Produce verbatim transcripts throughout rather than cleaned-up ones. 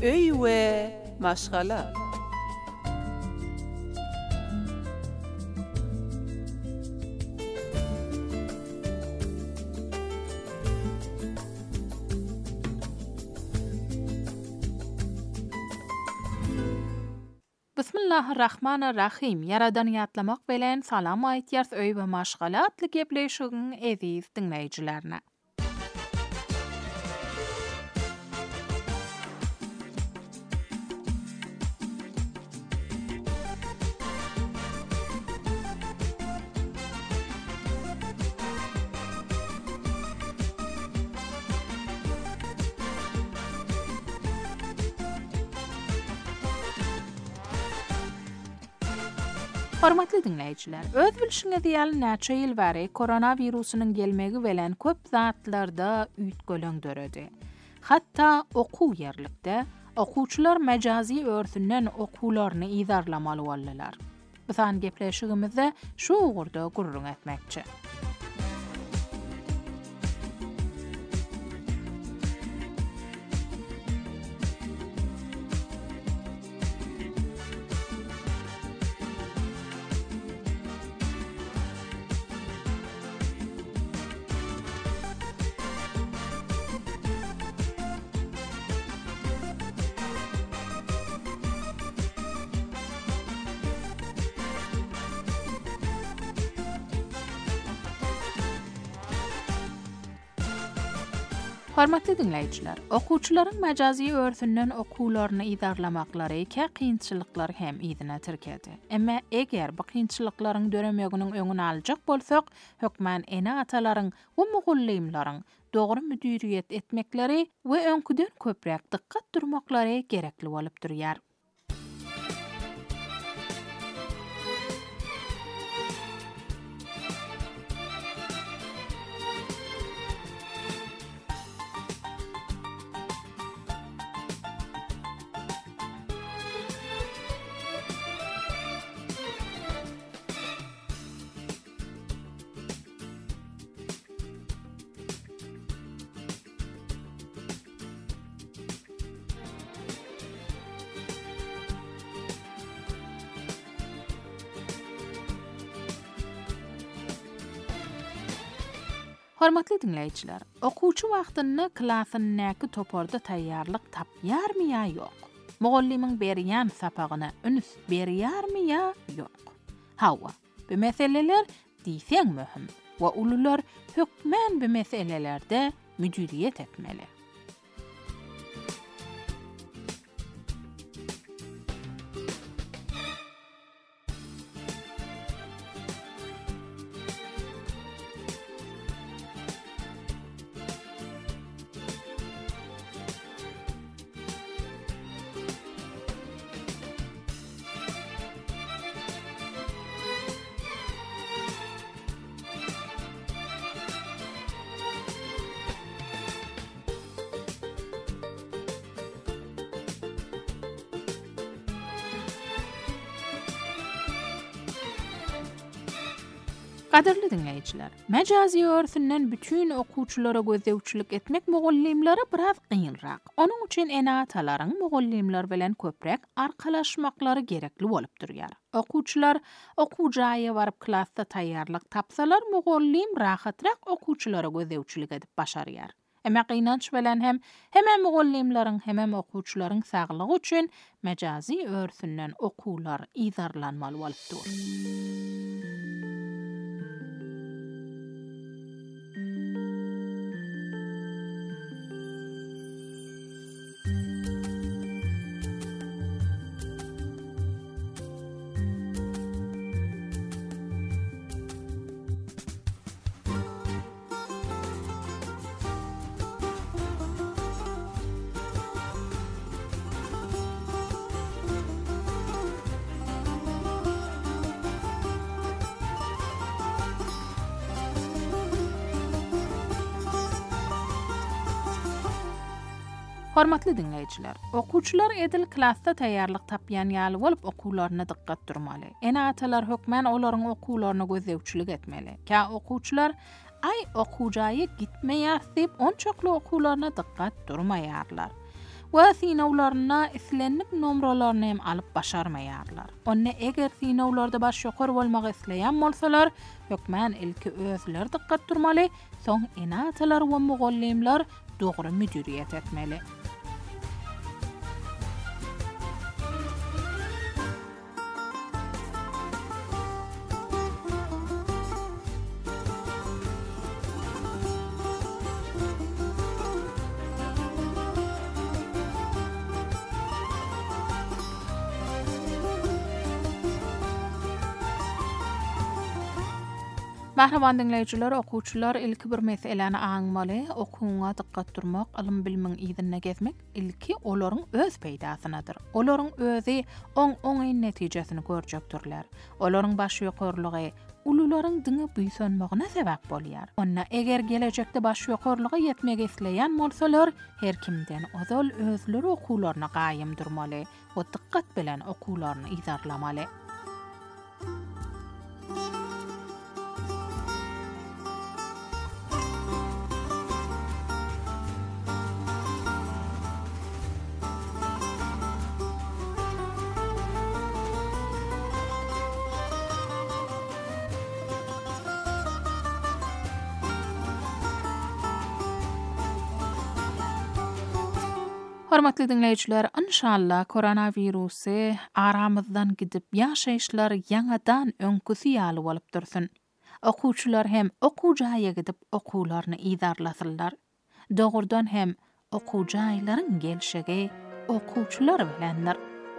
öy we maşgala. Bismillahirrahmanirrahim. Yaradan ýatlamak bilen salam aýtýars öý we maşgala atly gepleşigiň eziz dinleýijilerine. Hormatly dinleýijiler, öz bilşiňiz ýaly näçe ýyl bäri koronawirusynyň gelmegi bilen köp zatlarda üýtgöleň döredi. Hatda okuw ýerlikde okuwçylar mejazi örsünden okuwlaryny idarlamaly boldylar. Bisan gepleşigimizde şu ugurda gurrun etmekçi. Hormatly dinleýijiler, okuwçylaryň mejazi örsünden okuwlaryny idarlamaklary kä kynçylyklar hem ýzyna tirkedi. Emma eger bu kynçylyklaryň döremeginiň öňüni aljak bolsak, hökmen ene atalaryň we mugullimlaryň dogry müdiriýet etmekleri we öňküden köprek dikkat durmaklary gerekli bolup durýar. Hormatly dinleýijiler, okuwçy wagtyny klasyň näki toparda taýýarlyk tapýarmy ýa ýok? Mugallimyň berýän sapagyna üns berýärmi ýa ýok? Hawa, bu meseleler diýseň möhüm we ulular hökmen bu meselelerde müdiriýet etmeli. Gaderli dinleýijiler, mejazi örsünden bütün okuwçylara gözlegçilik etmek mugallimlere biraz gynrak. Onuň üçin ene atalaryň mugallimler bilen köprek arkalaşmaklary gerekli bolup durýar. Okuwçylar okuw jaýy baryp klassda taýýarlyk tapsalar, mugallim rahatrak okuwçylara gözlegçilik edip başarýar. Emma gynanç bilen hem hemem mugallimleriň hemem okuwçylaryň saglygy üçin mejazi örsünden okuwlar idarlanmaly bolup dur. Hormatly dinleýijiler, okuwçylar edil klassda taýýarlyk tapýan ýaly bolup okuwlaryna dikkat durmaly. Ene atalar hökmen olaryň okuwlaryna gözlegçilik etmeli. Kä okuwçylar ay okuwjaýy gitmeýär diýip onçakly okuwlaryna dikkat durmaýarlar. Ve sinowlaryna islenip nomralaryny hem alyp başarmaýarlar. Onna eger sinowlarda baş ýokary bolmagy isleýän bolsalar, hökmän ilki özleri dikkat durmaly, soň enatalar we mugallimler dogry müdiriýet etmeli. Mahraman dinleýijiler, okuwçylar ilki bir meseleni aňmaly, okuwňa dikkat durmak, ilm bilmiň ýerine gezmek ilki olaryň öz peýdasynadyr. Olaryň özi oň-oňy netijesini görjekdirler. Olaryň baş ýokarlygy ulularyň diňe büýsönmegine sebäp bolýar. Onna eger gelejekde baş ýokarlyga ýetmek isleýän bolsalar, her kimden ozal özleri okuwlaryna gaýym durmaly we dikkat bilen okuwlaryny ýazarlamaly. Hormatly dinleýijiler, inşallah koronavirusy aramyzdan gidip ýaşaýyşlar ýaňadan öňküsi ýaly bolup dursun. Okuwçylar hem okuwjaýa gidip okuwlaryny ýazarlasynlar. Dogurdan hem okuwjaýlaryň gelşegi okuwçylar bilendir.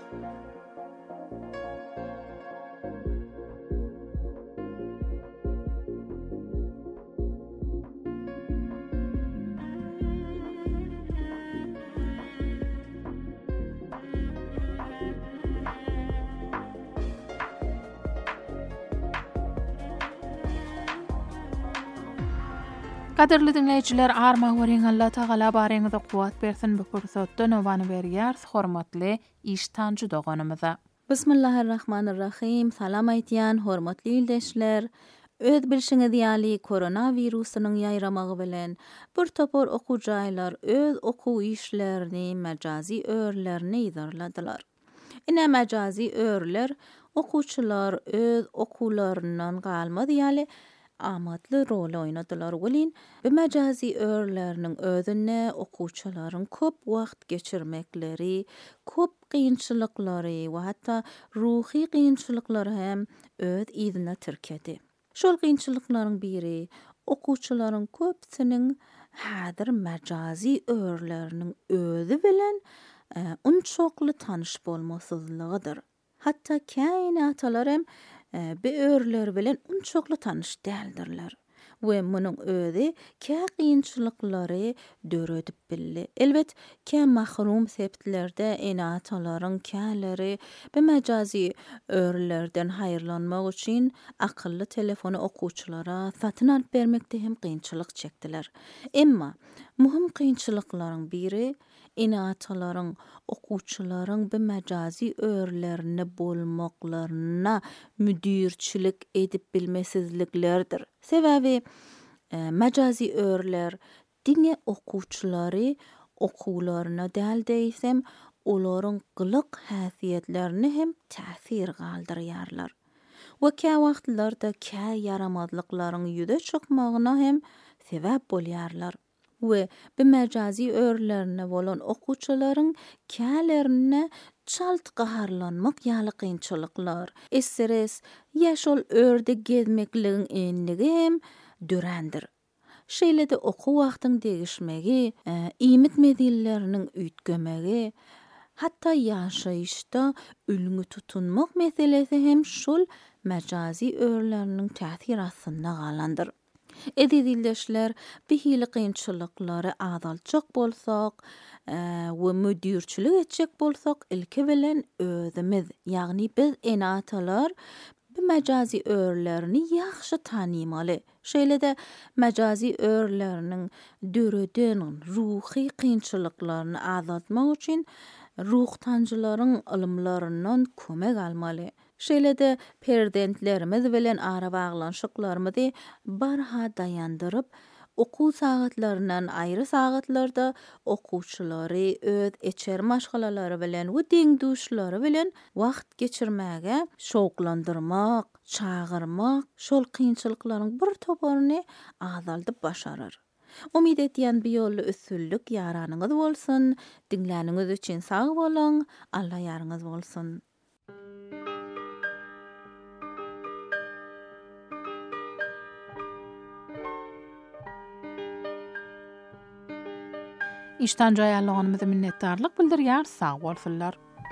Kaderli dinleyijiler, arma weriň Allah Taala bareňizde kuwat bersin, bu pursatda nowany berýär, hormatly iştanjy doganymyza. Bismillahirrahmanirrahim. Salam aýtýan hormatly ýoldaşlar. Öz bilşiňiz ýaly koronawirusynyň ýaýramagy bilen bir topar okuwjaýlar öz okuw işlerini mejazi örlerini ýazarladylar. Ine mejazi örler okuwçylar öz okuwlaryndan galmady ýaly amatly rol oynadylar. Welin bu mejazi örleriniň özüne okuwçylaryň köp wagt geçirmekleri, köp kynçylyklary we hatda ruhy kynçylyklary hem öz ýzyna tirkedi. Şol kynçylyklaryň biri okuwçylaryň köpsiniň häzir mejazi örleriniň özü bilen e, unçokly tanyş bolmasyzlygydyr. Hatda kainatalar hem e, bu örler bilen unçokly tanyş däldirler. We munyň özi kä kynçylyklary döredip billi. Elbet kä mahrum septlerde enatalaryň käleri bu mejazi örlerden haýyrlanmak üçin akylly telefony okuwçylara satyn alyp bermekde hem kynçylyk çekdiler. Emma muhim kynçylyklaryň biri enatalaryň okuwçylaryň bu mejazi örlerini bolmaklaryna müdirçilik edip bilmesizliklerdir. Sebäbi e, mejazi örler diňe okuwçylary okuwlaryna däl deýsem olaryň gylyk häsiýetlerini hem täsir galdyrýarlar. We kä wagtlarda kä yaramadlyklaryň ýüze çykmagyna hem sebäp bolýarlar. We bu mejazi örlerine bolan okuwçylaryň kälerini çalt gaharlanmak ýaly kynçylyklar, esseres ýaşol örde gezmekligiň enligi hem dörendir. Şeýle-de okuw wagtyň degişmegi, e, iýmit medilleriniň üýtgemegi, hatda ýaşaýyşda ülgü tutunmak meselesi hem şol mejazi örleriniň täsir astynda galandyr. Edildeşler bihili kynçylyklary azaljak bolsak we müdirçilik etjek bolsak ilki bilen özümiz, ýagny biz enatalar bu mejazi örlerini ýaxşy tanymaly. Şeýle-de mejazi örleriniň döreden ruhy kynçylyklaryny azatmak üçin ruh tanjylaryň ilmlaryndan kömek almaly. Şeýle-de perdentlerimiz bilen ara baglanşyklarymyzy barha dayandyryp Oku saatlarından ayrı saatlarda okuwçylary öz eçer maşgalalary bilen we deňduşlary bilen wagt geçirmäge şowklandyrmak, çağırmak, şol kynçylyklaryň bir toparyny azaldyp başarar. Umid etýän bu ýolly ösüllük ýaranyňyz bolsun, diňläniňiz üçin sag bolan, Allah ýarynız bolsun. İşten jaýarlyganyňyza minnetdarlyk bildirýär, sag bolsunlar.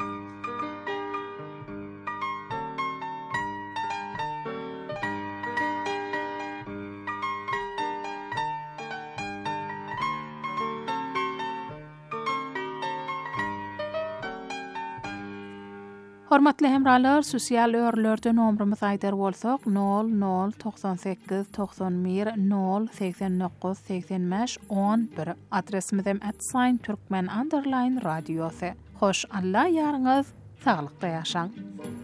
Hormatly hemralar, sosial örlerde nomrumyz aýdar bolsak nol nol doksan sekiz doksan bir nol seksen dokuz seksen beş on bir adresimiz hem at sign turkmen underline radiosy. Hoş Allah ýarynız, saglyklykda ýaşaň.